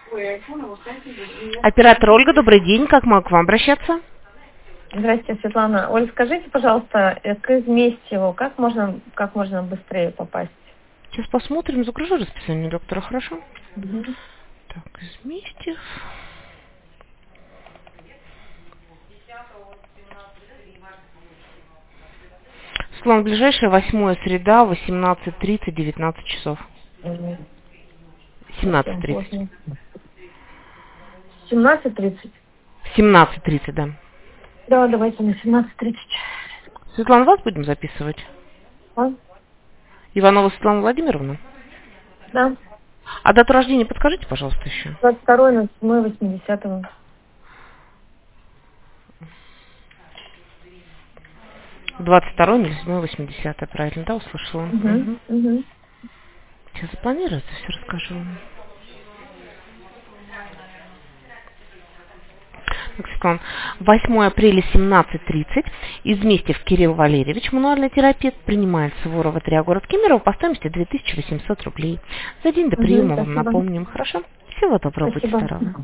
Оператор Ольга, добрый день. Как могу к вам обращаться? Здравствуйте, Светлана. Оль, скажите, пожалуйста, к Изместьеву как можно быстрее попасть? Сейчас посмотрим. Загружу расписание доктора, хорошо? Мгм. Так, Изместьев. Слон ближайшая, 8 среда, 18:30, 19 часов. Мгм. Хорошо, 17:30. 17:30. 17:30, да. Да, давайте на 17:30. Светлана, вас будем записывать? А? Иванова Светлана Владимировна? Да. А дату рождения подскажите, пожалуйста, еще. 22.07.80. 22.07.80, правильно, да, услышала? Угу. Угу. Угу. Сейчас запланируется, все расскажу. Так, Светлана, 8 апреля, 17:30. Изместьев Кирилл Валерьевич, мануальный терапевт, принимает Суворова 3, город Кемерово, по стоимости 2800 рублей. За день до Угу. приема вам Спасибо. напомним, хорошо? Всего доброго, будьте Спасибо. здоровы.